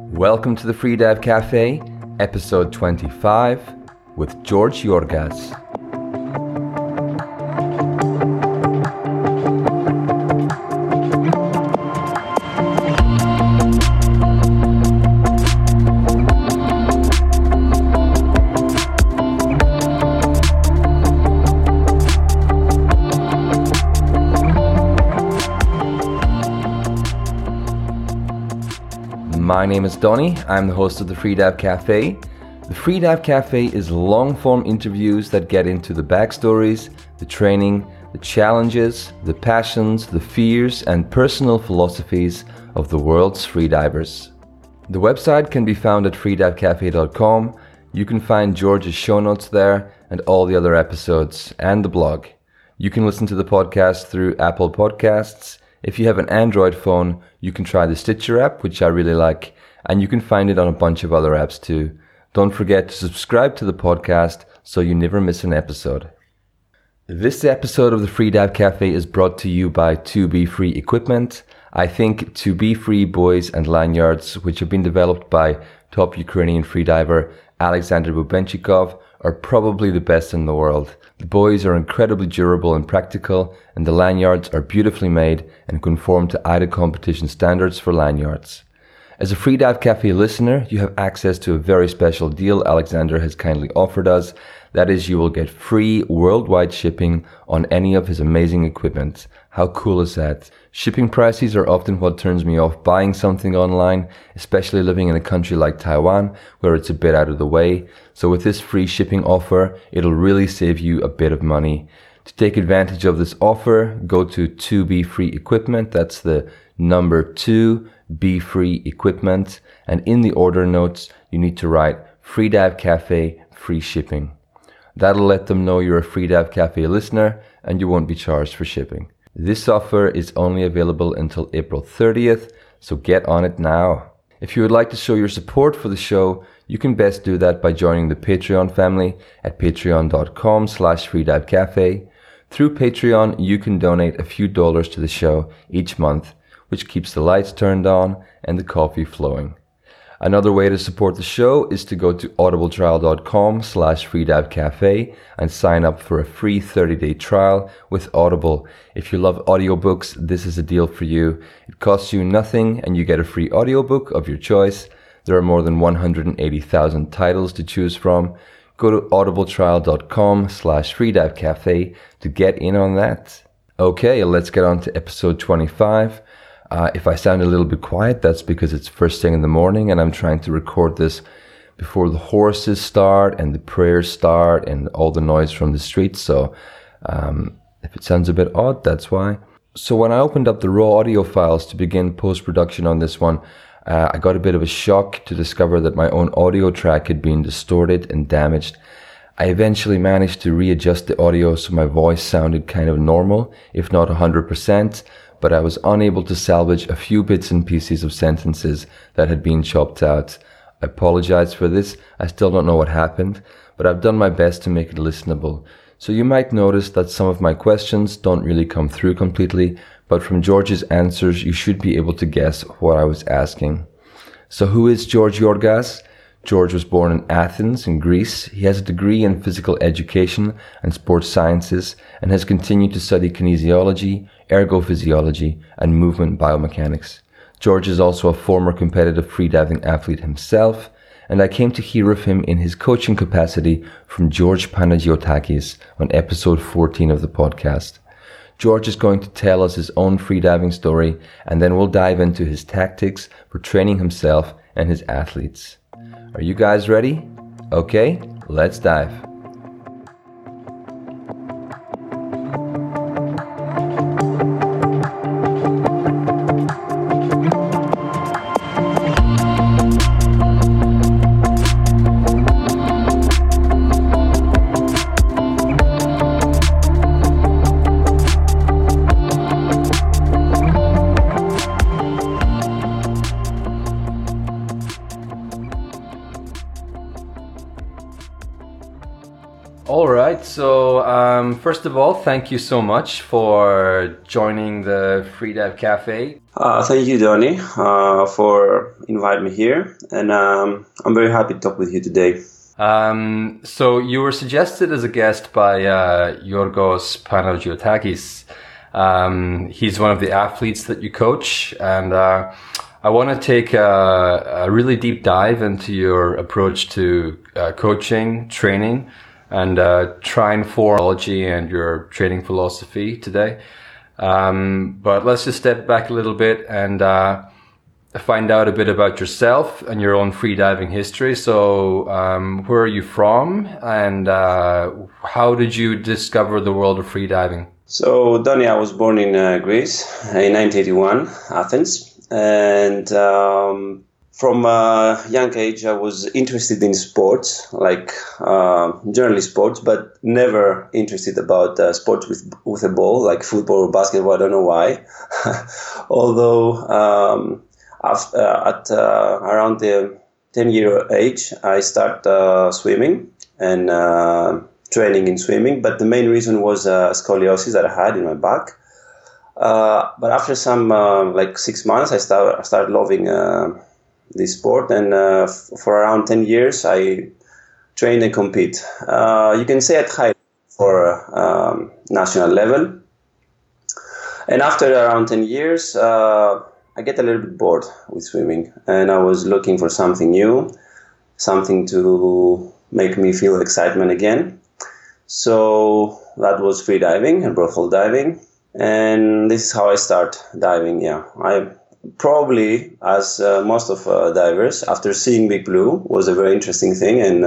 Welcome to the Freedive Cafe, episode 25, with George Yorgas. My name is Donny. I'm the host of the Freedive Cafe. The Freedive Cafe is long-form interviews that get into the backstories, the training, the challenges, the passions, the fears, and personal philosophies of the world's freedivers. The website can be found at freedivecafe.com. You can find George's show notes there and all the other episodes and the blog. You can listen to the podcast through Apple Podcasts. If you have an Android phone, you can try the Stitcher app, which I really like, and you can find it on a bunch of other apps too. Don't forget to subscribe to the podcast so you never miss an episode. This episode of the Freedive Cafe is brought to you by 2B-Free Equipment. I think 2B-Free buoys and lanyards, which have been developed by top Ukrainian freediver Alexander Bubenchikov, are probably the best in the world. The buoys are incredibly durable and practical, and the lanyards are beautifully made and conform to IDA competition standards for lanyards. As a Freedive Cafe listener, you have access to a very special deal Alexander has kindly offered us. That is, you will get free worldwide shipping on any of his amazing equipment. How cool is that? Shipping prices are often what turns me off buying something online, especially living in a country like Taiwan, where it's a bit out of the way. So with this free shipping offer, it'll really save you a bit of money. To take advantage of this offer, go to 2B-Free Equipment. That's the number 2B-Free Equipment. And in the order notes, you need to write Freedive Cafe free shipping. That'll let them know you're a Freedive Cafe listener and you won't be charged for shipping. This offer is only available until April 30th, so get on it now. If you would like to show your support for the show, you can best do that by joining the Patreon family at patreon.com/freedivecafe. Through Patreon, you can donate a few dollars to the show each month, which keeps the lights turned on and the coffee flowing. Another way to support the show is to go to audibletrial.com/freedivecafe and sign up for a free 30-day trial with Audible. If you love audiobooks, this is a deal for you. It costs you nothing and you get a free audiobook of your choice. There are more than 180,000 titles to choose from. Go to audibletrial.com/freedivecafe to get in on that. Okay, let's get on to episode 25. If I sound a little bit quiet, that's because it's first thing in the morning and I'm trying to record this before the horses start and the prayers start and all the noise from the streets. So if it sounds a bit odd, that's why. So when I opened up the raw audio files to begin post-production on this one, I got a bit of a shock to discover that my own audio track had been distorted and damaged. I eventually managed to readjust the audio so my voice sounded kind of normal, if not 100%. But I was unable to salvage a few bits and pieces of sentences that had been chopped out. I apologize for this. I still don't know what happened, but I've done my best to make it listenable. So you might notice that some of my questions don't really come through completely, but from George's answers, you should be able to guess what I was asking. So who is George Yorgas? George was born in Athens, in Greece. He has a degree in physical education and sports sciences and has continued to study kinesiology, ergophysiology, and movement biomechanics. George is also a former competitive freediving athlete himself, and I came to hear of him in his coaching capacity from George Panagiotakis on episode 14 of the podcast. George is going to tell us his own freediving story, and then we'll dive into his tactics for training himself and his athletes. Are you guys ready? Okay, let's dive. All right. So first of all, thank you so much for joining the Freedive Cafe. Thank you, Donny, for inviting me here, and I'm very happy to talk with you today. So you were suggested as a guest by Yorgos Panagiotakis. He's one of the athletes that you coach, and I want to take a really deep dive into your approach to coaching, training, and try and form and your training philosophy today. But let's just step back a little bit and find out a bit about yourself and your own freediving history. So where are you from, and how did you discover the world of freediving? So, Donny, I was born in Greece in 1981, Athens, and from a young age I was interested in sports, like generally sports, but never interested about sports with a ball, like football or basketball. I don't know why. Although at around the 10-year age, I started swimming and training in swimming, but the main reason was scoliosis that I had in my back. But after some like 6 months, I started loving this sport, and for around 10 years, I train and compete. You can say at high for national level. And after around 10 years, I get a little bit bored with swimming, and I was looking for something new, something to make me feel excitement again. So that was free diving and brothel diving, and this is how I start diving. Yeah, I probably, as most of divers, after seeing Big Blue was a very interesting thing, and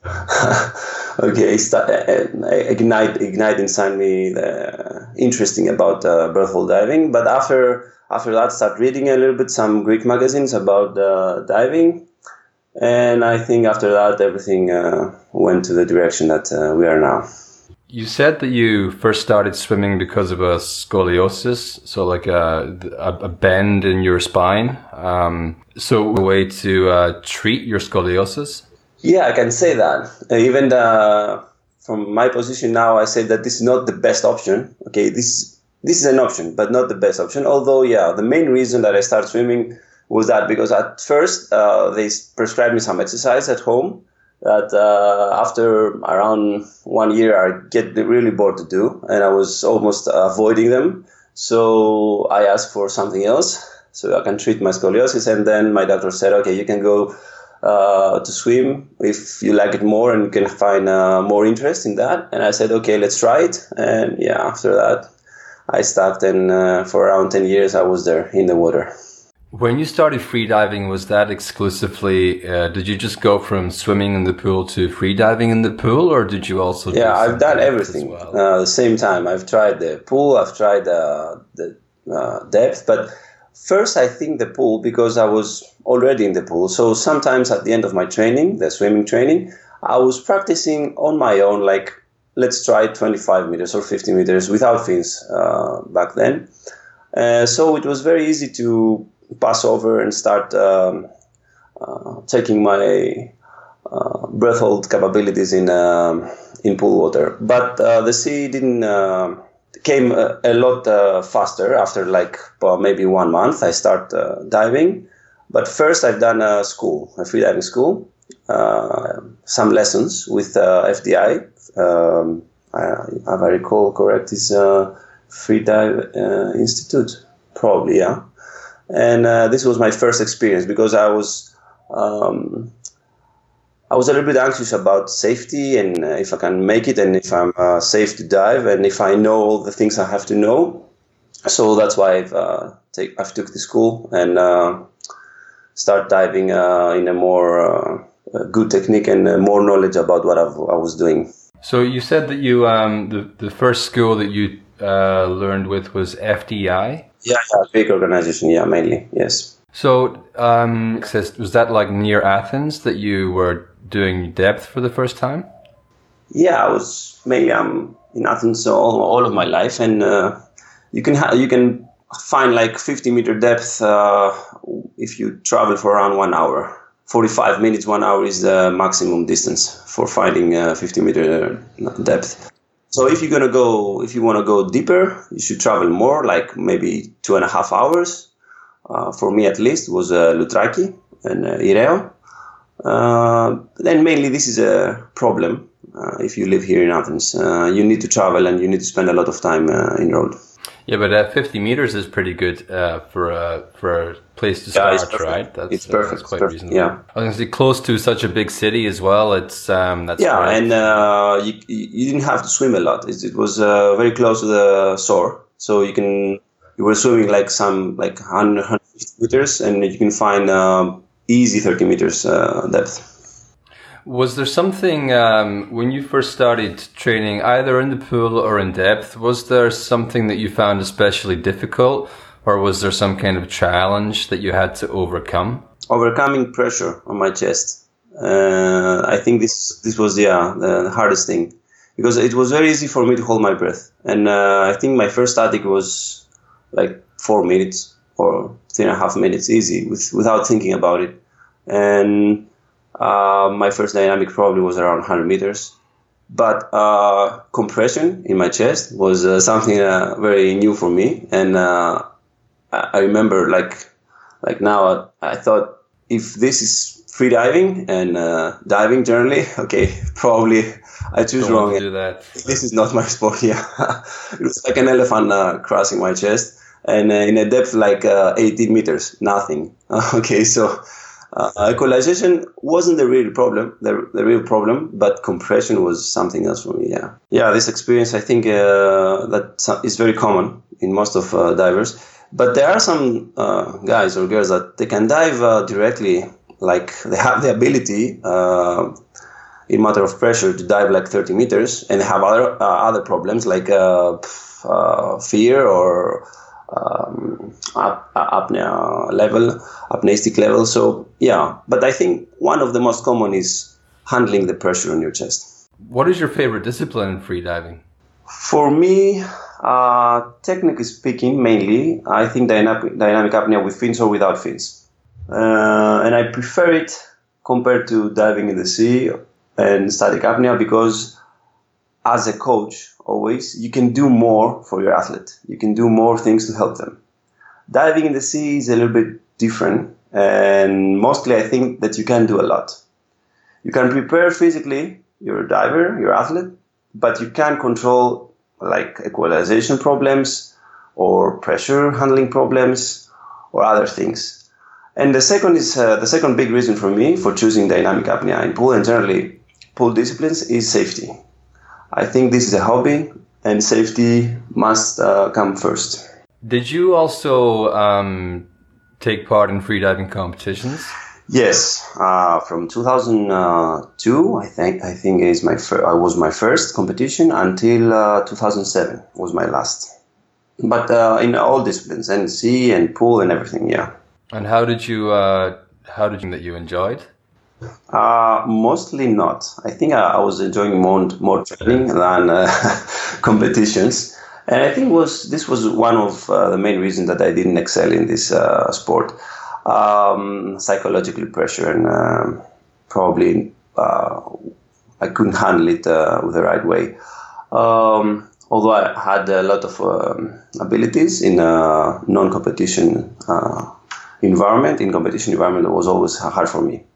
ignite inside me the interesting about brothel diving. But after that, start reading a little bit some Greek magazines about diving. And I think after that, everything went to the direction that we are now. You said that you first started swimming because of a scoliosis, so like a bend in your spine. So a way to treat your scoliosis? Yeah, I can say that. Even from my position now, I say that this is not the best option. Okay, this is an option, but not the best option. Although, yeah, the main reason that I started swimming was that because at first they prescribed me some exercise at home that after around 1 year I get really bored to do, and I was almost avoiding them. So I asked for something else so I can treat my scoliosis, and then my doctor said, okay, you can go to swim if you like it more and you can find more interest in that. And I said, okay, let's try it. And yeah, after that I stopped, and for around 10 years I was there in the water. When you started freediving, was that exclusively, did you just go from swimming in the pool to freediving in the pool, or did you also do I've done everything well? The same time. I've tried the pool, I've tried the depth, but first I think the pool, because I was already in the pool. So sometimes at the end of my training, the swimming training, I was practicing on my own, like let's try 25 meters or 50 meters without fins back then. So it was very easy to pass over and start taking my breath hold capabilities in pool water. But the sea came a lot faster after like maybe 1 month. I start diving. But first I've done a free diving school, some lessons with FDI. If I recall correct, is Free Dive Institute, probably, yeah. And this was my first experience because I was a little bit anxious about safety and if I can make it and if I'm safe to dive and if I know all the things I have to know. So that's why I've took the school and start diving in a more good technique and more knowledge about what I was doing. So you said that you the first school that you learned with was FDI? Yeah, big organization, yeah, mainly, yes. So was that like near Athens that you were doing depth for the first time? Yeah, I was mainly in Athens all of my life, and you can find like 50-meter depth if you travel for around 1 hour 45 minutes, 1 hour is the maximum distance for finding 50-meter depth. So if you want to go deeper, you should travel more, like maybe 2.5 hours. For me, at least, was Loutraki and Ireo. Then mainly this is a problem if you live here in Athens. You need to travel and you need to spend a lot of time in road. Yeah, but 50 meters is pretty good for a place to start, right? It's perfect. That's quite reasonable. Yeah, I was going to say close to such a big city as well. It's that's yeah, and you didn't have to swim a lot. It was very close to the shore, so you were swimming like 150 meters, and you can find easy 30 meters depth. Was there something, when you first started training, either in the pool or in depth, was there something that you found especially difficult, or was there some kind of challenge that you had to overcome? Overcoming pressure on my chest. I think this was the hardest thing, because it was very easy for me to hold my breath. And I think my first static was like 4 minutes or 3.5 minutes, easy, without thinking about it. And my first dynamic probably was around 100 meters. But compression in my chest was something very new for me. And I remember like now I thought, if this is free diving and diving generally, okay, probably I choose wrong. Do that. This is not my sport. Yeah, it was like an elephant crossing my chest, and in a depth like 18 meters, nothing. Okay, so equalization wasn't the real problem, but compression was something else for me. Yeah. This experience, I think that is very common in most of divers. But there are some guys or girls that they can dive directly, like they have the ability in matter of pressure to dive like 30 meters, and have other problems like fear or apneistic level. So yeah, but I think one of the most common is handling the pressure on your chest. What is your favorite discipline in free diving? For me, technically speaking, mainly, I think dynamic apnea with fins or without fins. And I prefer it compared to diving in the sea and static apnea, because as a coach, always, you can do more for your athlete. You can do more things to help them. Diving in the sea is a little bit different, and mostly I think that you can do a lot. You can prepare physically your diver, your athlete, but you can't control like equalization problems or pressure handling problems or other things. And the second big reason for me for choosing dynamic apnea in pool and generally pool disciplines is safety. I think this is a hobby, and safety must come first. Did you also take part in freediving competitions? Yes, from 2002, I think was my first competition until 2007 was my last. But in all disciplines, and sea and pool and everything, yeah. And how did you that you enjoyed? Mostly not. I think I was enjoying more training than competitions. And I think this was one of the main reasons that I didn't excel in this sport. Psychological pressure, and probably I couldn't handle it with the right way. Although I had a lot of abilities in a non-competition environment. In competition environment, it was always hard for me.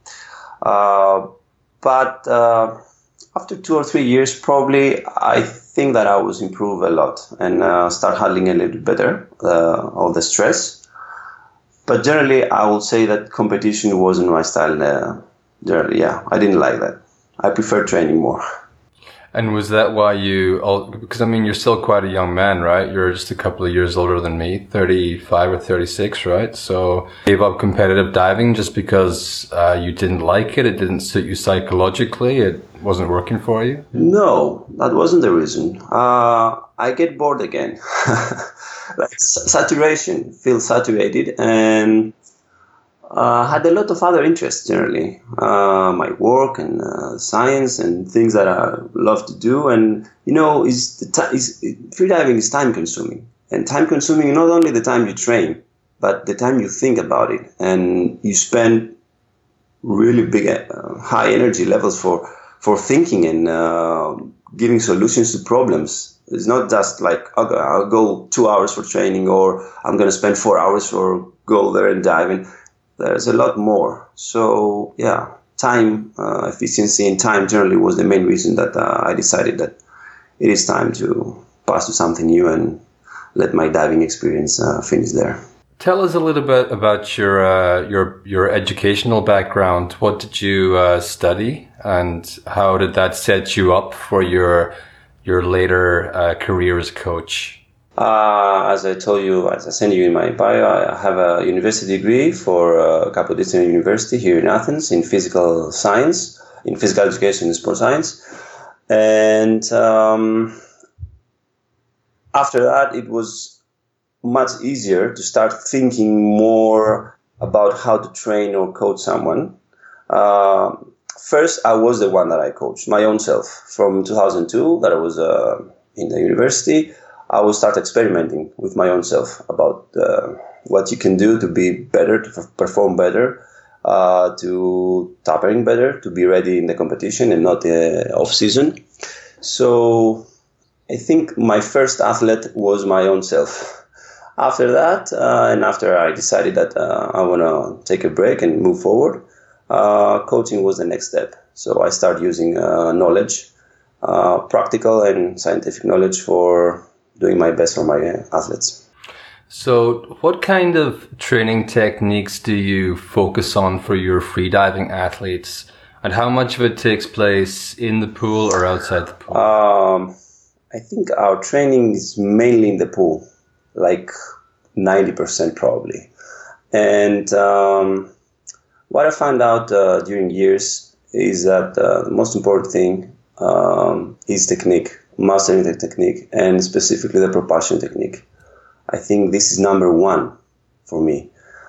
But after 2 or 3 years, probably I think that I was improved a lot and start handling a little bit better all the stress. But generally, I would say that competition wasn't my style. Generally, yeah, I didn't like that. I prefer training more. And was that why because I mean, you're still quite a young man, right? You're just a couple of years older than me, 35 or 36, right? So gave up competitive diving just because you didn't like it? It didn't suit you psychologically? It wasn't working for you? No, that wasn't the reason. I get bored again. Like saturation, feel saturated, and had a lot of other interests generally, my work and science and things that I love to do. And freediving is time consuming, and time consuming not only the time you train, but the time you think about it, and you spend really big, high energy levels for thinking and giving solutions to problems. It's not just like, okay, I'll go 2 hours for training, or I'm going to spend 4 hours for go there and dive in. There's a lot more. So yeah, time efficiency and time generally was the main reason that I decided that it is time to pass to something new and let my diving experience finish there. Tell us a little bit about your educational background. What did you study, and how did that set you up for your later career as a coach? As I told you, as I sent you in my bio, I have a university degree for Kapodistrias University here in Athens in physical science, in physical education and sports science. And after that, it was much easier to start thinking more about how to train or coach someone. First, I was the one that I coached, my own self. From 2002, that I was in the university, I will start experimenting with my own self about what you can do to be better, to perform better, to tapering better, to be ready in the competition and not off-season. So I think my first athlete was my own self. After that, and after I decided that I want to take a break and move forward, coaching was the next step. So I started using knowledge, practical and scientific knowledge for doing my best for my athletes. So what kind of training techniques do you focus on for your freediving athletes, and how much of it takes place in the pool or outside the pool? I think our training is mainly in the pool, like 90% probably. And what I found out during years is that the most important thing is technique, mastering the technique, and specifically the propulsion technique. I think this is number one for me.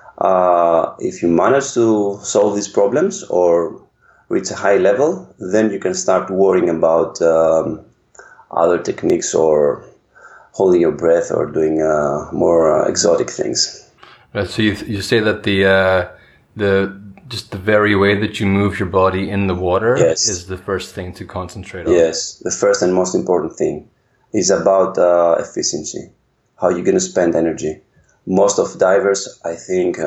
If you manage to solve these problems or reach a high level, then you can start worrying about other techniques or holding your breath or doing more exotic things. Right. So you say that just the very way that you move your body in the water is the first thing to concentrate on. Yes, the first and most important thing is about efficiency. How you're going to spend energy. Most of divers, I think,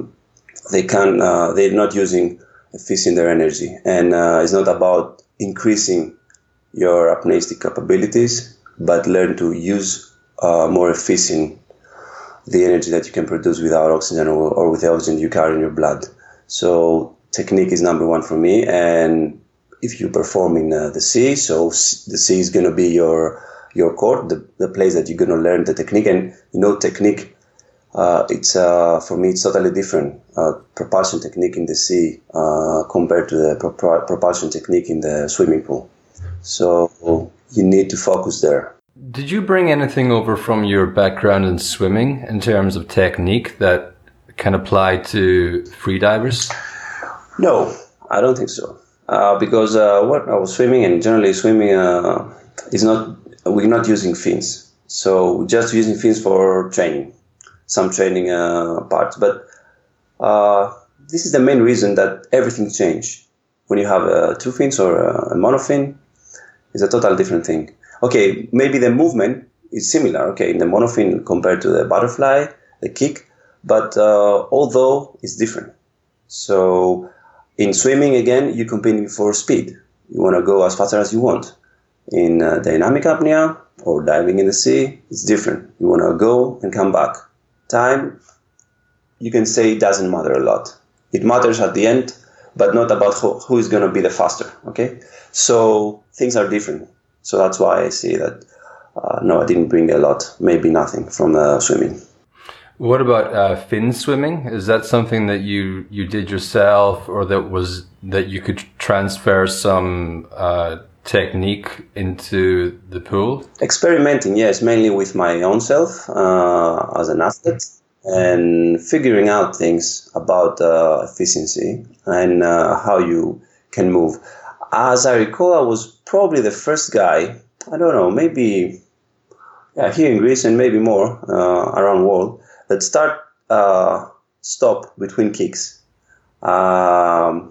they're not using efficient their energy, and it's not about increasing your apneistic capabilities, but learn to use more efficient the energy that you can produce without oxygen or with the oxygen you carry in your blood. So technique is number one for me. And if you perform in the sea, so the sea is going to be your court, the place that you're going to learn the technique. And technique, it's for me, it's totally different. Propulsion technique in the sea compared to the propulsion technique in the swimming pool. So you need to focus there. Did you bring anything over from your background in swimming in terms of technique that can apply to freedivers? No, I don't think so. Because when I was swimming, and generally swimming we're not using fins. So we're just using fins for training, some training parts. But this is the main reason that everything changed. When you have two fins or a monofin, it's a totally different thing. Okay, maybe the movement is similar, okay, in the monofin compared to the butterfly, the kick, but although it's different. So in swimming, again, you're competing for speed. You want to go as fast as you want. In dynamic apnea or diving in the sea, it's different. You want to go and come back. Time, you can say it doesn't matter a lot. It matters at the end, but not about who is going to be the faster, okay? So things are different. So that's why I say that, no, I didn't bring a lot, maybe nothing from swimming. What about fin swimming? Is that something that you did yourself, or that you could transfer some technique into the pool? Experimenting, yes, mainly with my own self as an athlete, and figuring out things about efficiency and how you can move. As I recall, I was probably the first guy, I don't know, maybe here in Greece and maybe more around the world, that stop between kicks.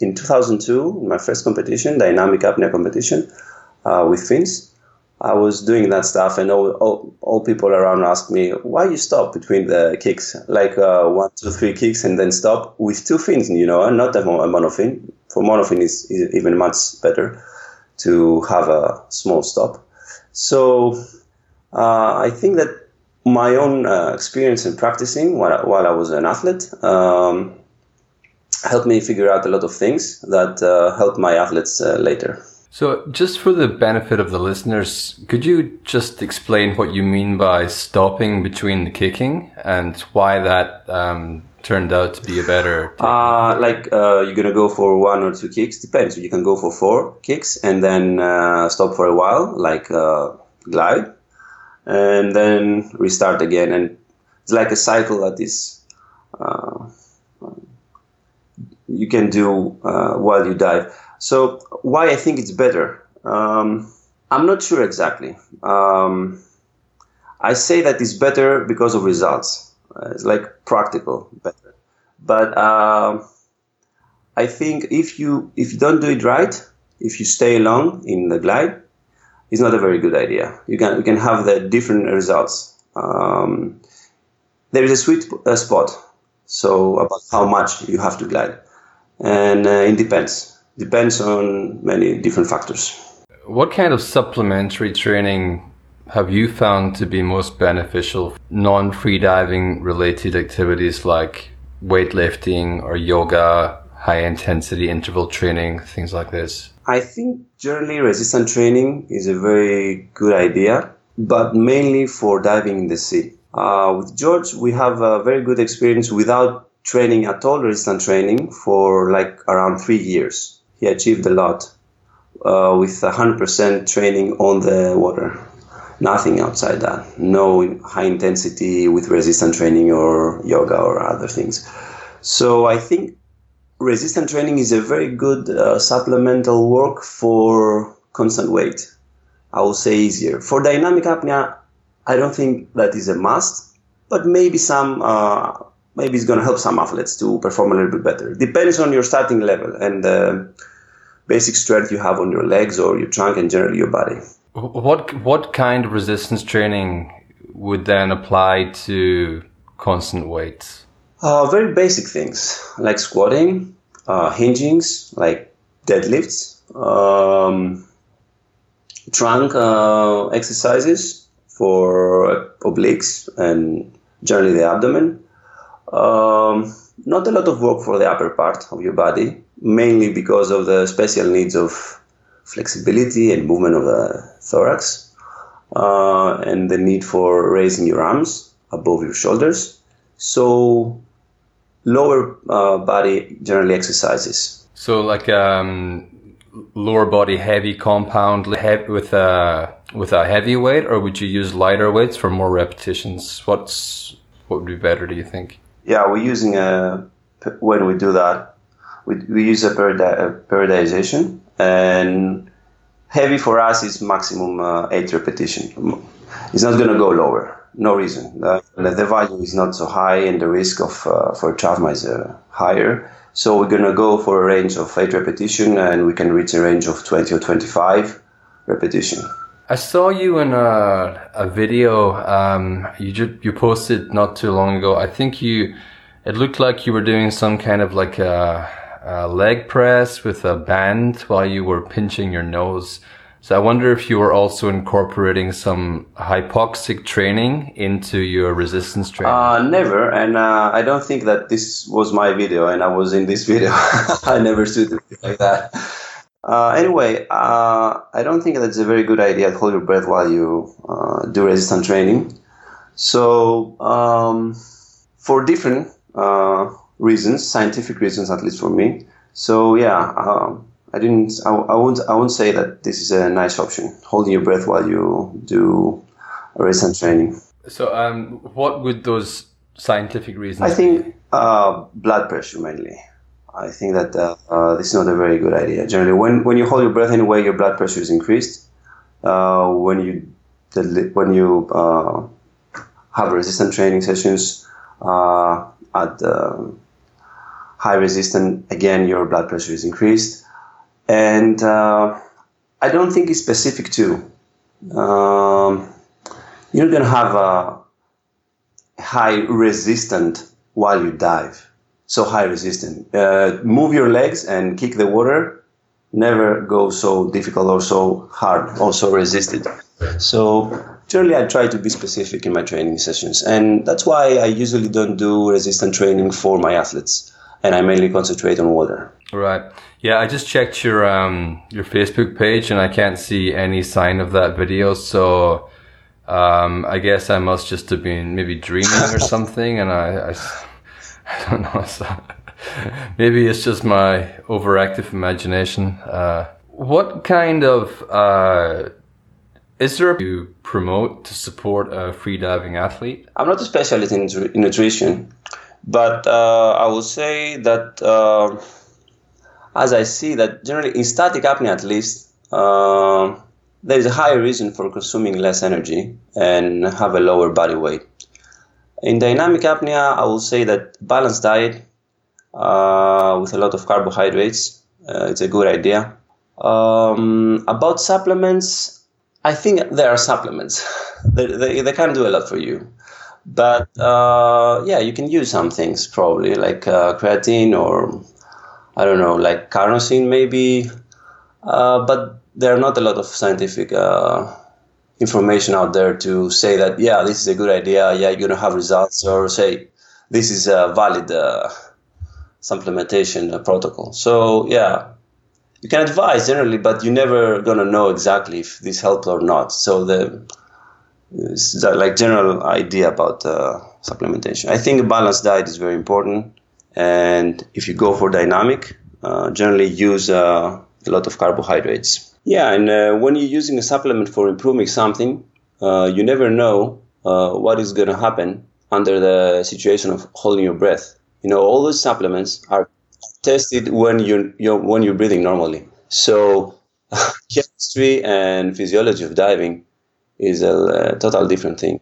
in 2002, in my first competition, dynamic apnea competition with Finns. I was doing that stuff, and all people around asked me, why you stop between the kicks? Like 1, 2, 3 kicks and then stop with 2 fins, and not a monofin. For monofin is even much better to have a small stop. So I think that my own experience in practicing while I was an athlete helped me figure out a lot of things that helped my athletes later. So just for the benefit of the listeners, could you just explain what you mean by stopping between the kicking and why that turned out to be a better technique? You're going to go for 1 or 2 kicks. Depends. You can go for 4 kicks and then stop for a while, glide, and then restart again. And it's like a cycle that is you can do while you dive. So why I think it's better? I'm not sure exactly. I say that it's better because of results. It's like practical better. But I think if you don't do it right, if you stay long in the glide, it's not a very good idea. You can have the different results. There is a sweet spot. So about how much you have to glide, and it depends. Depends on many different factors. What kind of supplementary training have you found to be most beneficial? Non-freediving related activities like weightlifting or yoga, high intensity interval training, things like this? I think generally resistance training is a very good idea, but mainly for diving in the sea. With George, we have a very good experience without training at all, resistance training, for around 3 years. He achieved a lot with 100% training on the water. Nothing outside that. No high intensity with resistance training or yoga or other things. So I think resistance training is a very good supplemental work for constant weight. I will say easier. For dynamic apnea, I don't think that is a must, but maybe maybe it's going to help some athletes to perform a little bit better. Depends on your starting level and basic strength you have on your legs or your trunk and generally your body. What kind of resistance training would then apply to constant weights? Very basic things like squatting, hingings, like deadlifts, trunk exercises for obliques and generally the abdomen. Not a lot of work for the upper part of your body, mainly because of the special needs of flexibility and movement of the thorax, and the need for raising your arms above your shoulders. So lower body generally exercises. So lower body heavy compound with a heavy weight, or would you use lighter weights for more repetitions? What would be better, do you think? Yeah, we're using when we do that, we use a periodization, and heavy for us is maximum 8 repetition. It's not going to go lower. No reason. The value is not so high, and the risk for trauma is higher. So we're going to go for a range of 8 repetition, and we can reach a range of 20 or 25 repetition. I saw you in a video you posted not too long ago. I think it looked like you were doing some kind of like a leg press with a band while you were pinching your nose. So I wonder if you were also incorporating some hypoxic training into your resistance training. Never, and I don't think that this was my video and I was in this video. I never stood like that. Anyway, I don't think that's a very good idea to hold your breath while you do resistance training. So for different reasons, scientific reasons at least for me. So yeah, I won't say that this is a nice option, holding your breath while you do resistance training. So what would those scientific reasons I think blood pressure mainly. I think that this is not a very good idea. Generally, when you hold your breath anyway, your blood pressure is increased. When you have resistance training sessions at high resistance, again, your blood pressure is increased. And I don't think it's specific to. You're going to have a high resistant while you dive. So high resistant. Move your legs and kick the water. Never go so difficult or so hard, also resisted. So generally I try to be specific in my training sessions. And that's why I usually don't do resistant training for my athletes. And I mainly concentrate on water. Right. Yeah, I just checked your Facebook page and I can't see any sign of that video. So I guess I must just have been maybe dreaming or something. And I don't know. So maybe it's just my overactive imagination. What kind of is there you promote to support a freediving athlete? I'm not a specialist in nutrition, but I will say that as I see that generally in static apnea at least, there is a higher reason for consuming less energy and have a lower body weight. In dynamic apnea, I will say that balanced diet with a lot of carbohydrates, it's a good idea. About supplements, I think there are supplements. they can do a lot for you. But yeah, you can use some things probably like creatine or I don't know, like carnosine maybe. But there are not a lot of scientific information out there to say that, yeah, this is a good idea, yeah, you're going to have results, or say this is a valid supplementation protocol. So, yeah, you can advise generally, but you're never going to know exactly if this helps or not. So it's like general idea about supplementation. I think a balanced diet is very important. And if you go for dynamic, generally use a lot of carbohydrates. Yeah, and when you're using a supplement for improving something, you never know what is going to happen under the situation of holding your breath. You know, all those supplements are tested when you're breathing normally. So chemistry and physiology of diving is a total different thing.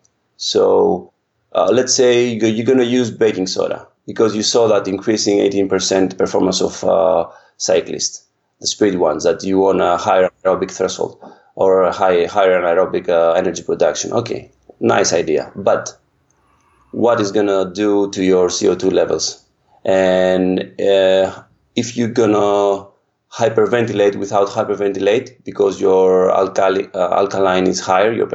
So let's say you're going to use baking soda because you saw that increasing 18% performance of cyclists, the speed ones, that you want a higher aerobic threshold or a higher anaerobic energy production. Okay, nice idea. But what is going to do to your CO2 levels? And if you're going to hyperventilate without hyperventilate because your alkaline is higher, your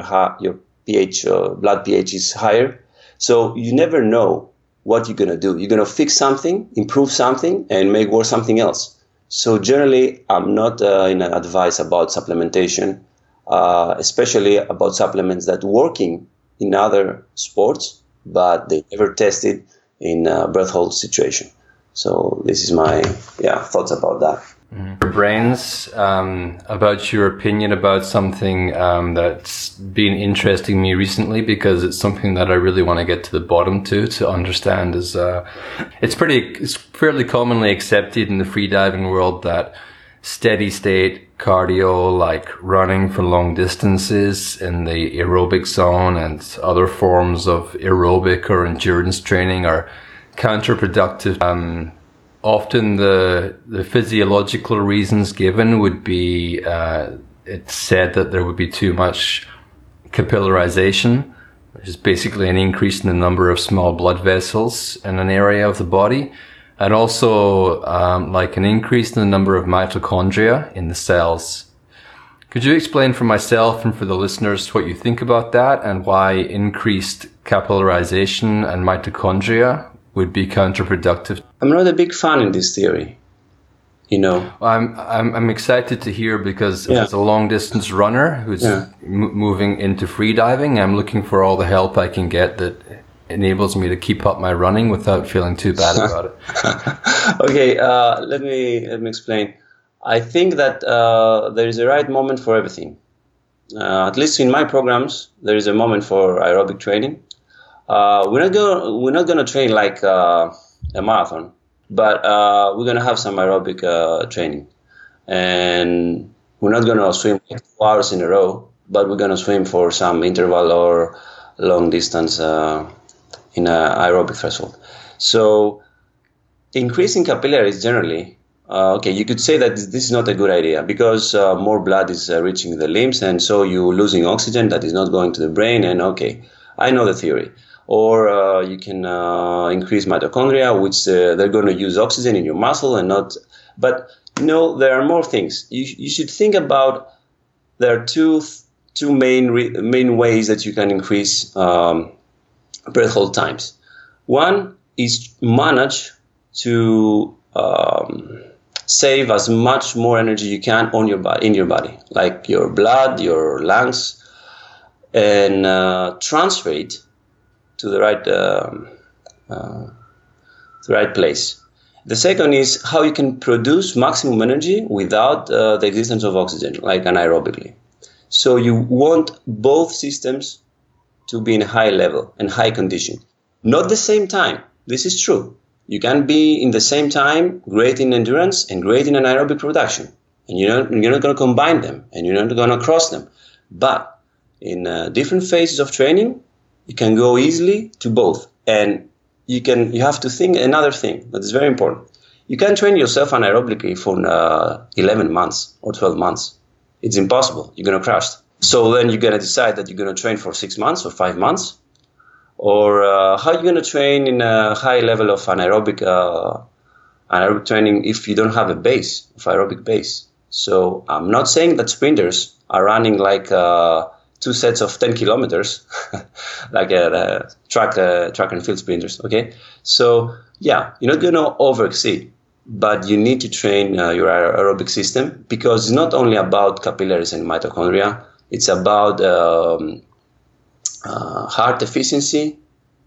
pH, blood pH is higher. So you never know what you're going to do. You're going to fix something, improve something, and make worse something else. So generally, I'm not in advice about supplementation, especially about supplements that working in other sports, but they never tested in breath hold situation. So this is my thoughts about that. Brains, about your opinion about something that's been interesting me recently, because it's something that I really want to get to the bottom to understand. Is it's fairly commonly accepted in the freediving world that steady state cardio, like running for long distances in the aerobic zone and other forms of aerobic or endurance training, are counterproductive. Often the physiological reasons given would be, it's said that there would be too much capillarization, which is basically an increase in the number of small blood vessels in an area of the body, and also like an increase in the number of mitochondria in the cells. Could you explain for myself and for the listeners what you think about that, and why increased capillarization and mitochondria would be counterproductive? I'm not a big fan in this theory, you know. I'm excited to hear, because as a long distance runner who's moving into freediving, I'm looking for all the help I can get that enables me to keep up my running without feeling too bad about it. Okay, let me explain. I think that there is a right moment for everything. At least in my programs, there is a moment for aerobic training. We're not going to train like a marathon, but we're going to have some aerobic training, and we're not going to swim like 2 hours in a row, but we're going to swim for some interval or long distance in an aerobic threshold. So increasing capillaries generally, okay, you could say that this is not a good idea because more blood is reaching the limbs, and so you're losing oxygen that is not going to the brain. And okay, I know the theory. Or you can increase mitochondria, which they're going to use oxygen in your muscle and not. But no, there are more things. You should think about. There are two main ways that you can increase breath hold times. One is manage to save as much more energy you can on your body, in your body, like your blood, your lungs, and transfer it to the right place. The second is how you can produce maximum energy without the existence of oxygen, like anaerobically. So you want both systems to be in a high level and high condition. Not the same time. This is true. You can be in the same time great in endurance and great in anaerobic production. And you're not going to combine them and you're not going to cross them. But in different phases of training, you can go easily to both. And you have to think another thing that is very important. You can't train yourself anaerobically for 11 months or 12 months. It's impossible. You're going to crash. So then you're going to decide that you're going to train for 6 months or 5 months. Or how are you going to train in a high level of anaerobic training if you don't have a base, of aerobic base? So I'm not saying that sprinters are running like 2 sets of 10 kilometers, like track and field sprinters, okay? So, yeah, you're not going to overexceed, but you need to train your aerobic system because it's not only about capillaries and mitochondria, it's about heart efficiency,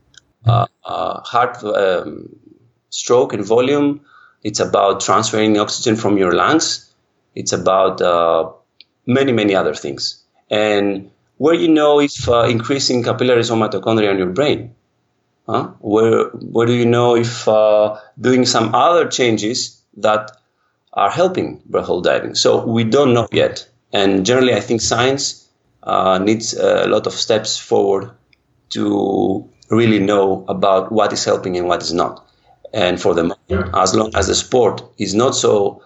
heart stroke and volume. It's about transferring oxygen from your lungs. It's about many, many other things. And where you know if increasing capillaries or mitochondria in your brain? Where do you know if doing some other changes that are helping breath hold diving? So we don't know yet. And generally, I think science needs a lot of steps forward to really know about what is helping and what is not. And for the moment, as long as the sport is not so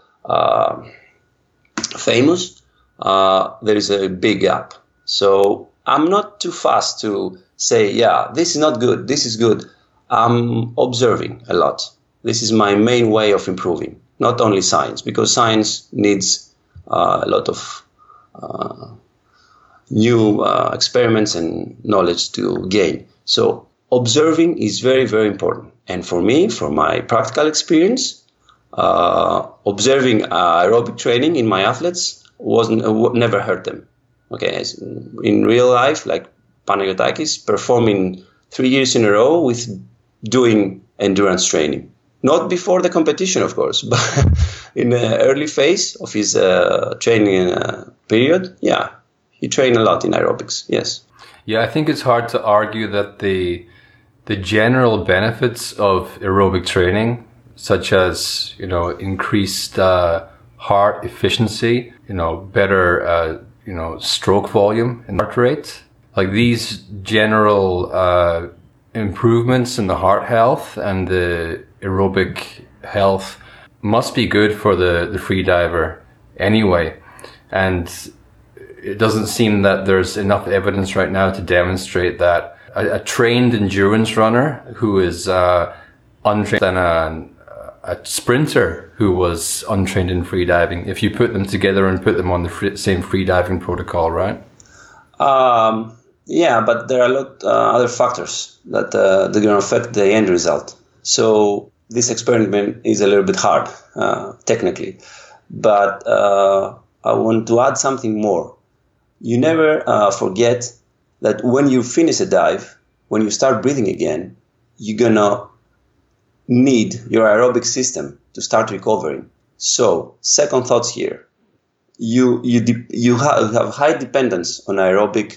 famous, there is a big gap. So I'm not too fast to say, yeah, this is not good, this is good. I'm observing a lot. This is my main way of improving, not only science, because science needs a lot of new experiments and knowledge to gain. So observing is very, very important. And for me, from my practical experience, observing aerobic training in my athletes never hurt them. Okay, in real life, like Panagiotakis, performing 3 years in a row with doing endurance training. Not before the competition, of course, but in the early phase of his training period, yeah, he trained a lot in aerobics, yes. Yeah, I think it's hard to argue that the general benefits of aerobic training, such as, increased heart efficiency, better stroke volume and heart rate, like these general improvements in the heart health and the aerobic health must be good for the free diver anyway. And it doesn't seem that there's enough evidence right now to demonstrate that a trained endurance runner who is untrained and a sprinter who was untrained in freediving, if you put them together and put them on the same freediving protocol, right? Yeah, but there are a lot other factors that they're going to affect the end result. So this experiment is a little bit hard, technically. But I want to add something more. You never forget that when you finish a dive, when you start breathing again, you're going to need your aerobic system to start recovering. So, second thoughts here. You have high dependence on aerobic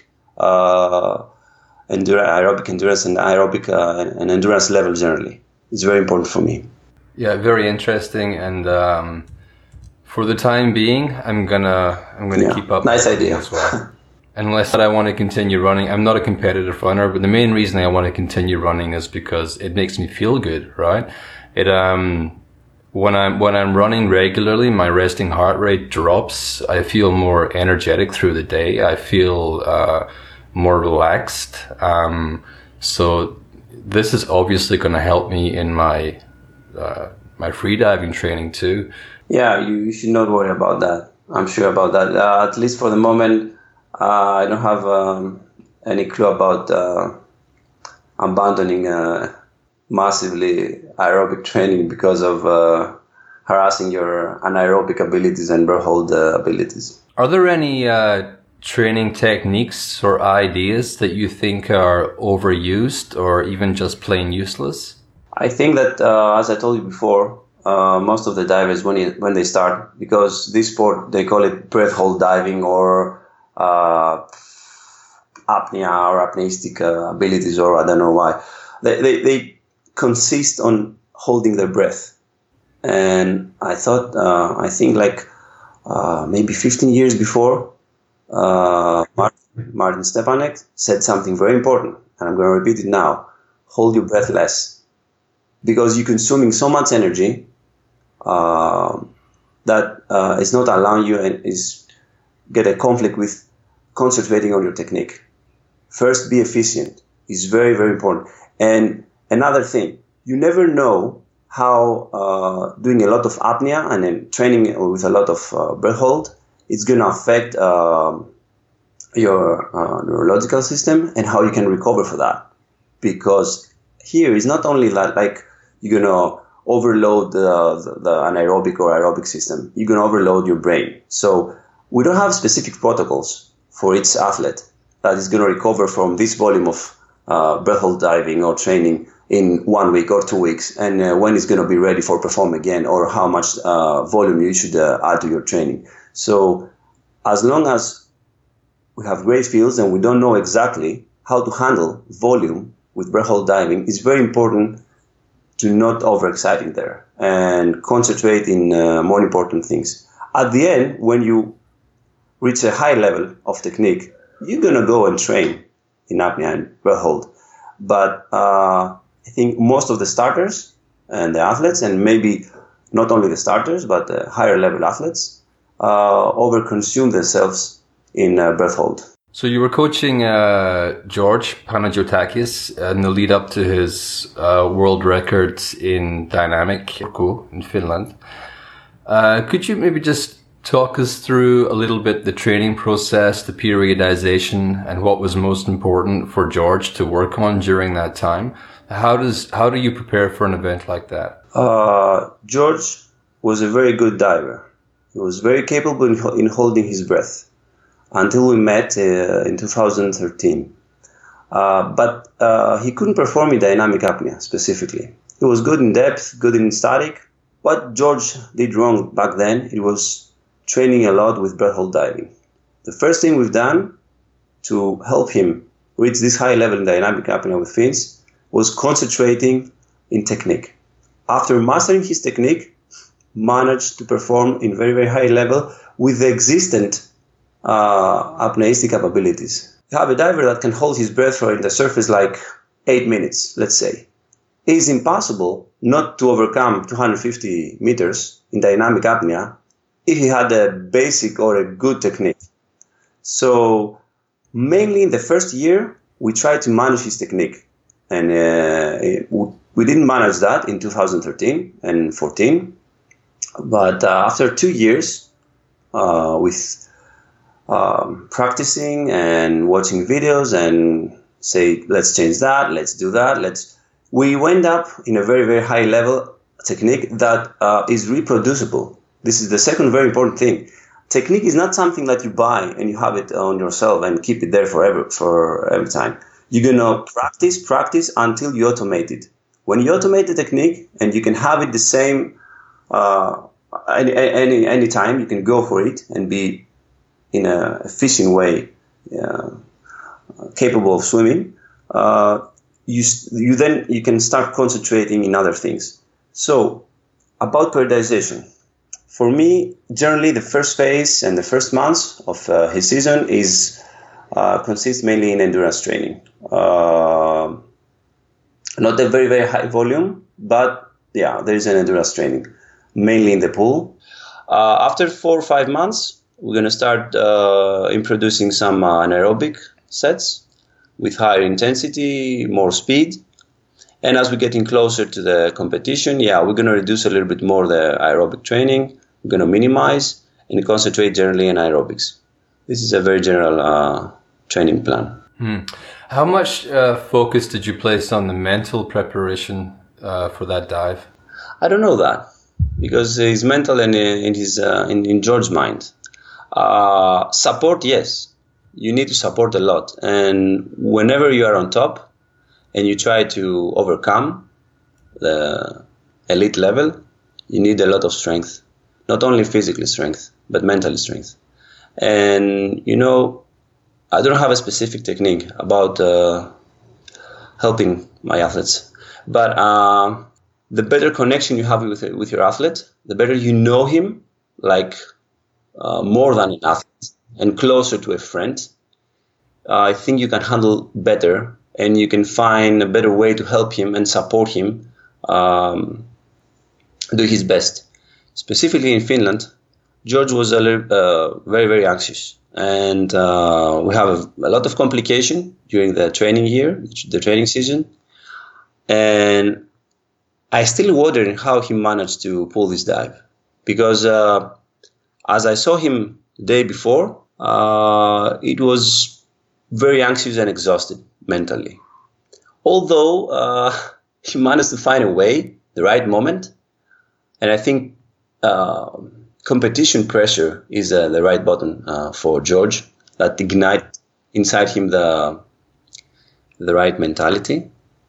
endurance and aerobic and endurance level generally. It's very important for me. Yeah, very interesting. And for the time being, I'm gonna keep up. Nice idea as well. Unless I want to continue running. I'm not a competitive runner, but the main reason I want to continue running is because it makes me feel good, right? It when I'm running regularly, my resting heart rate drops. I feel more energetic through the day. I feel more relaxed. So this is obviously going to help me in my freediving training too. Yeah, you should not worry about that. I'm sure about that. At least for the moment, I don't have any clue about abandoning massively aerobic training because of harassing your anaerobic abilities and Berthold abilities. Are there any training techniques or ideas that you think are overused or even just plain useless? I think that, as I told you before, most of the divers, when they start, because this sport, they call it breath hold diving or apnea or apneistic abilities, or I don't know why. They consist on holding their breath. And I think like maybe 15 years before, Martin Stepanek said something very important, and I'm going to repeat it now. Hold your breath less. Because you're consuming so much energy that is not allowing you and is get a conflict with concentrating on your technique. First, be efficient. It's very, very important. And another thing, you never know how doing a lot of apnea and then training with a lot of breath hold, it's going to affect your neurological system and how you can recover for that. Because here is not only like you're going to overload the anaerobic or aerobic system, you're going to overload your brain. So we don't have specific protocols for each athlete that is going to recover from this volume of breath hold diving or training in 1 week or 2 weeks, and when it's going to be ready for perform again, or how much volume you should add to your training. So as long as we have great fields and we don't know exactly how to handle volume with breath hold diving, it's very important to not overexciting there and concentrate in more important things. At the end, when you reach a high level of technique, you're going to go and train in apnea and breath hold. But I think most of the starters and the athletes, and maybe not only the starters, but the higher level athletes, overconsume themselves in breath hold. So you were coaching George Panagiotakis in the lead up to his world records in dynamic in Finland. Could you maybe just talk us through a little bit the training process, the periodization, and what was most important for George to work on during that time? How do you prepare for an event like that? George was a very good diver. He was very capable in holding his breath until we met in 2013. But he couldn't perform in dynamic apnea specifically. He was good in depth, good in static. What George did wrong back then, it was training a lot with breath hold diving. The first thing we've done to help him reach this high level in dynamic apnea with fins was concentrating in technique. After mastering his technique, managed to perform in very, very high level with the existent apneistic capabilities. You have a diver that can hold his breath for in the surface like 8 minutes, let's say. It is impossible not to overcome 250 meters in dynamic apnea if he had a basic or a good technique. So mainly in the first year, we tried to manage his technique. And we didn't manage that in 2013 and 14. But after 2 years, with practicing and watching videos and say, let's change that, let's do that, we went up in a very, very high level technique that is reproducible. This is the second very important thing. Technique is not something that you buy and you have it on yourself and keep it there forever, for every time. You're going to practice until you automate it. When you automate the technique and you can have it the same any time, you can go for it and be in an efficient way capable of swimming, you can start concentrating in other things. So about periodization. For me, generally the first phase and the first months of his season consists mainly in endurance training. Not a very, very high volume, but Yeah, there is an endurance training, mainly in the pool. After 4 or 5 months, we're going to start introducing some anaerobic sets with higher intensity, more speed. And as we're getting closer to the competition, we're going to reduce a little bit more the aerobic training. We're going to minimize and concentrate generally on aerobics. This is a very general training plan. How much focus did you place on the mental preparation for that dive? I don't know that, because it's mental and in George's mind. Support, yes. You need to support a lot. And whenever you are on top and you try to overcome the elite level, you need a lot of strength. Not only physically strength, but mentally strength. And, I don't have a specific technique about helping my athletes. But the better connection you have with your athlete, the better you know him, like more than an athlete and closer to a friend, I think you can handle better and you can find a better way to help him and support him do his best. Specifically in Finland, George was very, very anxious. And we have a lot of complication during the training year, the training season. And I still wondering how he managed to pull this dive. Because as I saw him the day before, it was very anxious and exhausted mentally. Although he managed to find a way, the right moment. And I think competition pressure is the right button for George, that ignite inside him the right mentality.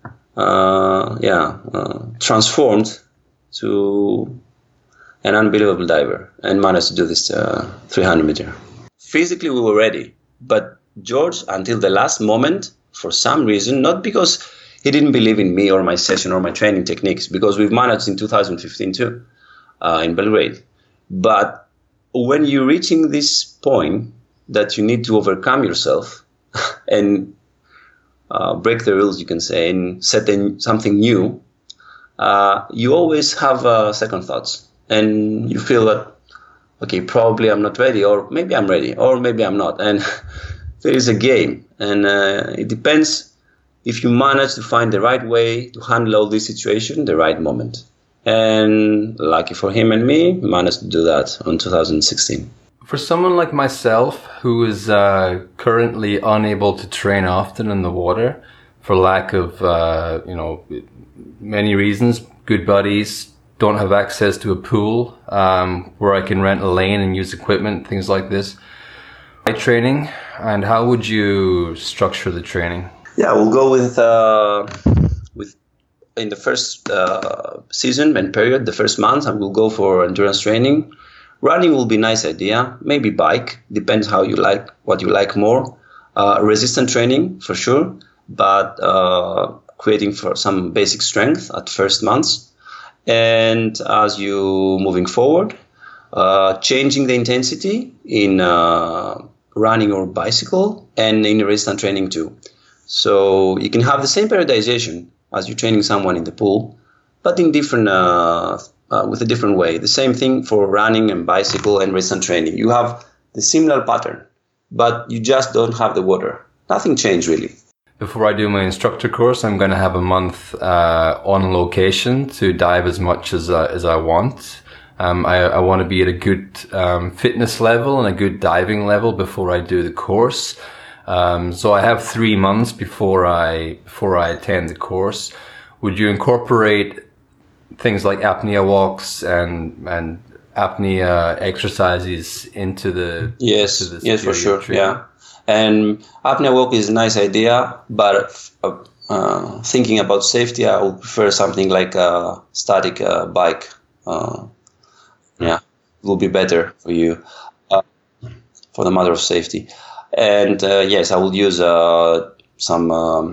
Transformed to an unbelievable diver and managed to do this 300 meter. Physically, we were ready, but George, until the last moment, for some reason, not because he didn't believe in me or my session or my training techniques, because we've managed in 2015 too, in Belgrade. But when you're reaching this point that you need to overcome yourself and break the rules, you can say, and set something new, you always have second thoughts. And you feel that, okay, probably I'm not ready, or maybe I'm ready, or maybe I'm not. And there is a game. And it depends if you manage to find the right way to handle all this situation, the right moment. And lucky for him and me, managed to do that in 2016. For someone like myself, who is currently unable to train often in the water for lack of, many reasons, good buddies, don't have access to a pool where I can rent a lane and use equipment, things like this. Training, and how would you structure the training? Yeah, we'll go with in the first season and period, the first month, and we'll go for endurance training. Running will be a nice idea. Maybe bike, depends how you like, what you like more. Resistance training for sure, but creating for some basic strength at first months. And as you moving forward, changing the intensity in running or bicycle and in resistance training too. So you can have the same periodization as you're training someone in the pool, but in different with a different way. The same thing for running and bicycle and resistance training. You have the similar pattern, but you just don't have the water. Nothing changed really. Before I do my instructor course, I'm going to have a month on location to dive as much as I want. I want to be at a good fitness level and a good diving level before I do the course. So I have 3 months before I attend the course. Would you incorporate things like apnea walks and apnea exercises into the yes for sure training? Yeah, and apnea walk is a nice idea, but thinking about safety, I would prefer something like a static bike. It will be better for you for the matter of safety. And yes, I will use some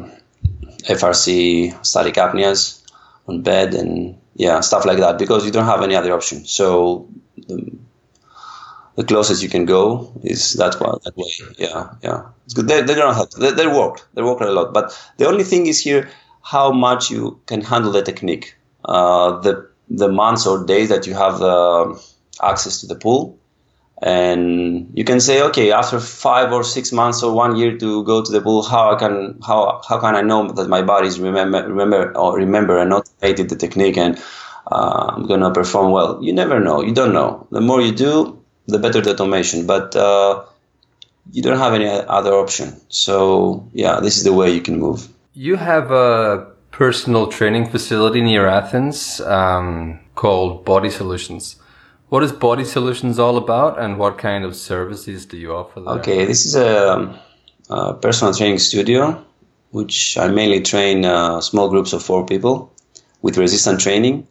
FRC static apneas on bed and stuff like that, because you don't have any other option. So the closest you can go is that way. Yeah. It's good. They don't help. They work a lot. But the only thing is here how much you can handle the technique. the months or days that you have access to the pool. And you can say, okay, after 5 or 6 months or 1 year to go to the pool, how can I know that my body's remember and automated the technique and I'm gonna perform well? You never know. You don't know. The more you do, the better the automation. But you don't have any other option. So yeah, this is the way you can move. You have a personal training facility near Athens called Body Solutions. What is Body Solutions all about, and what kind of services do you offer there? Okay, this is a personal training studio, which I mainly train small groups of 4 people with resistance training.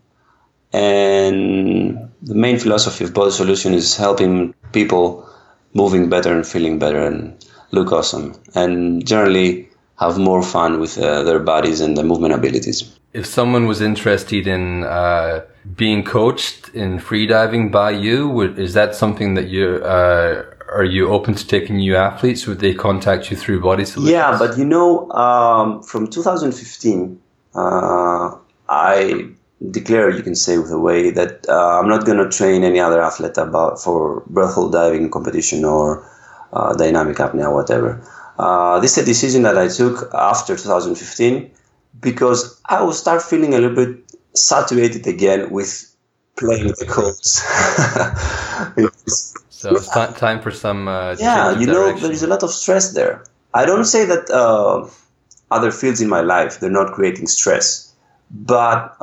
And the main philosophy of Body Solution is helping people moving better and feeling better and look awesome, and generally have more fun with their bodies and their movement abilities. If someone was interested in being coached in freediving by you, is that something that are you open to taking new athletes? Would they contact you through Body Solutions? Yeah, but from 2015, I declare, you can say with a way, that I'm not going to train any other athlete for breath hold diving competition or dynamic apnea or whatever. This is a decision that I took after 2015 because I will start feeling a little bit saturated again with playing the codes. So it's time for some yeah, there is a lot of stress there. I don't say that other fields in my life, they're not creating stress. But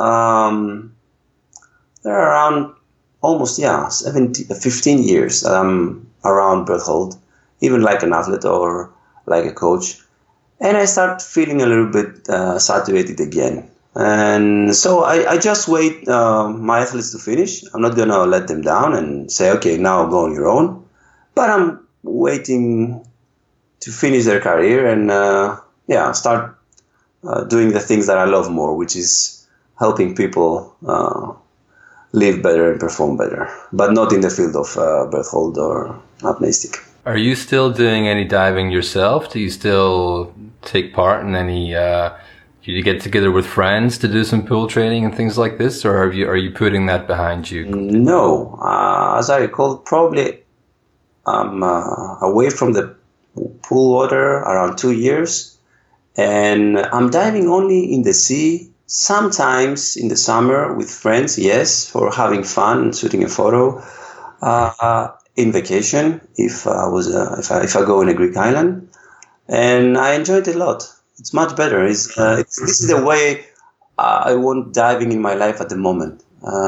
there are around almost 15 years that I'm around breath hold, even like an athlete or like a coach. And I start feeling a little bit saturated again. And so I just wait my athletes to finish. I'm not going to let them down and say, okay, now go on your own. But I'm waiting to finish their career and start doing the things that I love more, which is helping people live better and perform better, but not in the field of breath hold or apneistic. Are you still doing any diving yourself? Do you still take part in any? Do you get together with friends to do some pool training and things like this, or are you putting that behind you? No, as I recall, probably I'm away from the pool water around 2 years. And I'm diving only in the sea, sometimes in the summer with friends, yes, for having fun and shooting a photo. In vacation, if I go in a Greek island, and I enjoyed it a lot. It's much better. This is the way I want diving in my life at the moment.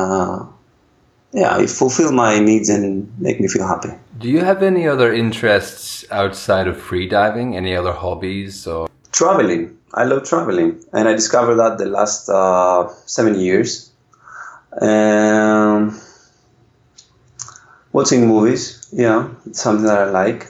It fulfill my needs and make me feel happy. Do you have any other interests outside of freediving? Any other hobbies or? Traveling. I love traveling, and I discovered that the last 7 years. Watching movies, it's something that I like.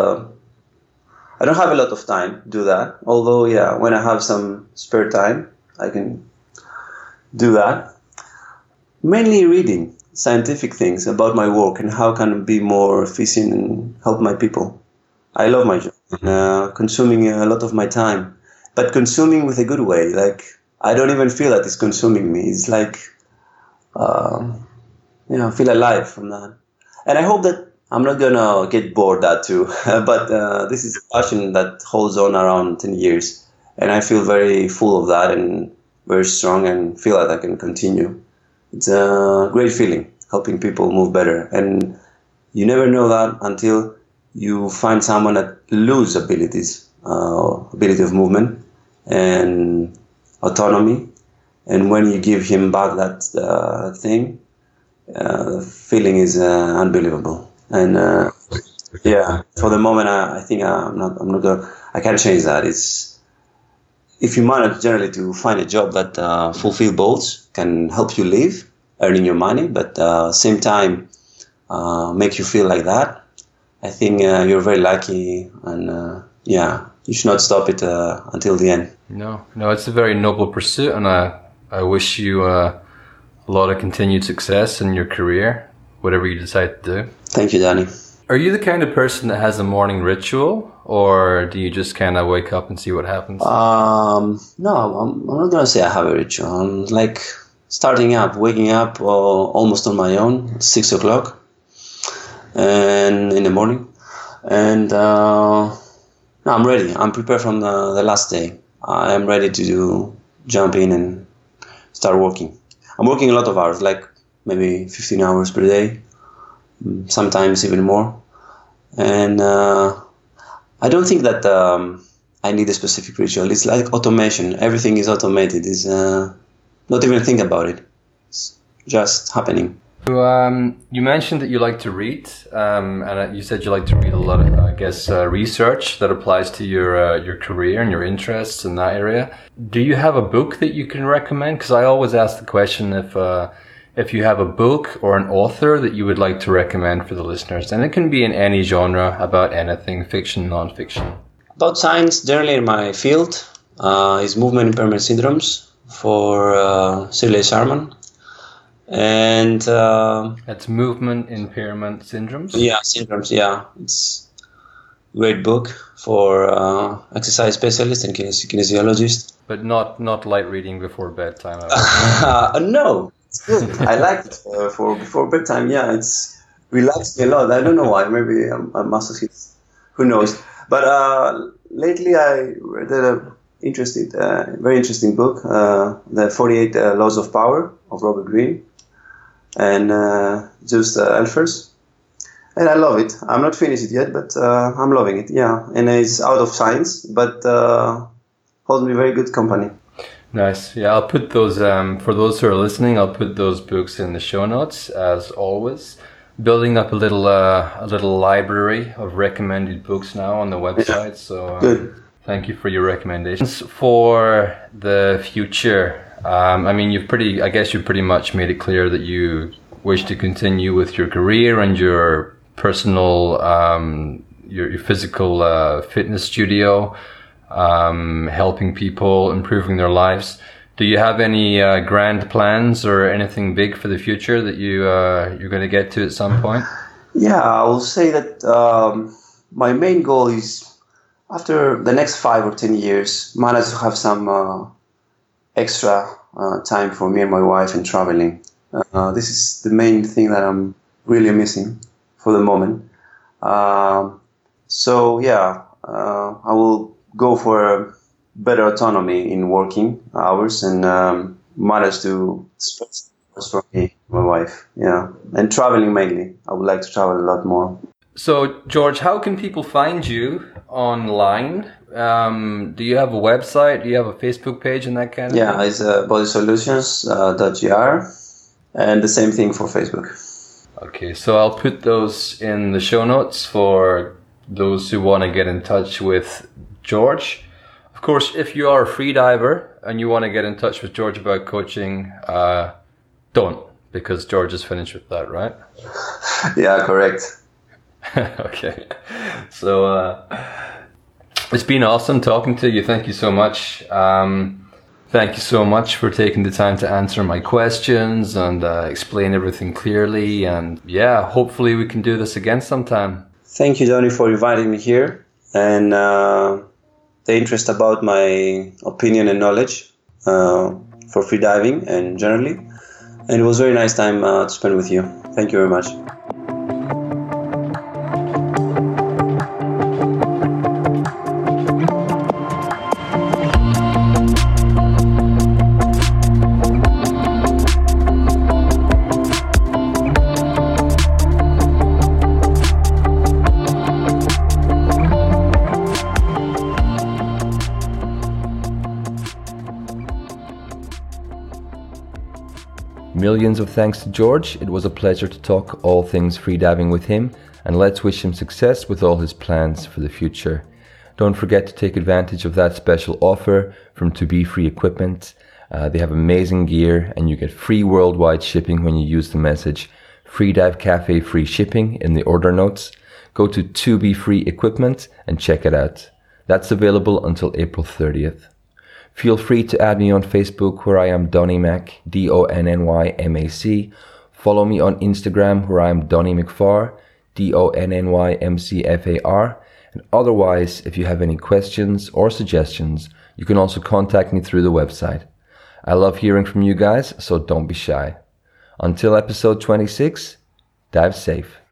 I don't have a lot of time to do that, although, when I have some spare time, I can do that. Mainly reading scientific things about my work and how can I be more efficient and help my people. I love my job. Consuming a lot of my time, but consuming with a good way. Like, I don't even feel that it's consuming me. It's like, I feel alive from that. And I hope that I'm not gonna get bored that too. But this is a passion that holds on around 10 years, and I feel very full of that and very strong, and feel that I can continue. It's a great feeling, helping people move better, and you never know that until you find someone that lose ability of movement and autonomy, and when you give him back that thing, the feeling is unbelievable. And for the moment, I think I can't change that. It's if you manage generally to find a job that fulfill both, can help you live, earning your money, but same time make you feel like that. I think you're very lucky, and you should not stop it until the end. No, it's a very noble pursuit, and I wish you a lot of continued success in your career, whatever you decide to do. Thank you, Danny. Are you the kind of person that has a morning ritual, or do you just kind of wake up and see what happens? No, I'm not gonna say I have a ritual. I'm like waking up almost on my own, 6 o'clock, and in the morning, and no, I'm ready. I'm prepared from the last day. I am ready to jump in and start working. I'm working a lot of hours, like maybe 15 hours per day, sometimes even more. And I don't think that I need a specific ritual. It's like automation. Everything is automated. It's not even think about it. It's just happening. You mentioned that you like to read, and you said you like to read a lot of, I guess, research that applies to your career and your interests in that area. Do you have a book that you can recommend? Because I always ask the question if you have a book or an author that you would like to recommend for the listeners, and it can be in any genre, about anything, fiction, non-fiction. About science, generally in my field, is movement impairment syndromes for Shirley Sharman. And that's movement impairment syndromes. Yeah, syndromes. Yeah, it's a great book for exercise specialist and kinesiologist. But not light reading before bedtime. No, it's good. I like it for before bedtime. Yeah, it's relaxed me a lot. I don't know why. Maybe I'm masochist. Who knows? But lately I read a very interesting book, The 48 Laws of Power of Robert Greene and Just Elfers. And I love it. I'm not finished it yet, but I'm loving it. Yeah, and it's out of science, but holds me very good company. Nice. Yeah, I'll put those, for those who are listening, I'll put those books in the show notes, as always. Building up a little library of recommended books now on the website. Yeah. So good. Thank you for your recommendations. For the future, I mean, you've pretty much made it clear that you wish to continue with your career and your personal, your physical fitness studio, helping people, improving their lives. Do you have any grand plans or anything big for the future that you're going to get to at some point? Yeah, I will say that my main goal is, after the next 5 or 10 years, manage to have some extra time for me and my wife and traveling. This is the main thing that I'm really missing for the moment. So yeah, I will go for better autonomy in working hours and manage to space for me, my wife. Yeah, and traveling mainly. I would like to travel a lot more. So, George, how can people find you online? Do you have a website? Do you have a Facebook page and that kind of thing? Yeah, it's bodysolutions.gr, and the same thing for Facebook. Okay, so I'll put those in the show notes for those who want to get in touch with George. Of course, if you are a free diver and you want to get in touch with George about coaching, don't, because George is finished with that, right? Yeah, correct. Okay. So it's been awesome talking to you. Thank you so much. Thank you so much for taking the time to answer my questions and explain everything clearly. And yeah, hopefully we can do this again sometime. Thank you, Donny, for inviting me here. And the interest about my opinion and knowledge for freediving and generally. And it was a very nice time to spend with you. Thank you very much. Millions of thanks to George. It was a pleasure to talk all things freediving with him, and let's wish him success with all his plans for the future. Don't forget to take advantage of that special offer from To Be Free Equipment. They have amazing gear, and you get free worldwide shipping when you use the message Freedive Cafe Free Shipping in the order notes. Go to To Be Free Equipment and check it out. That's available until April 30th. Feel free to add me on Facebook, where I am Donny Mac, DonnyMac. Follow me on Instagram, where I am Donny McFar, DonnyMcFar. And otherwise, if you have any questions or suggestions, you can also contact me through the website. I love hearing from you guys, so don't be shy. Until episode 26, dive safe.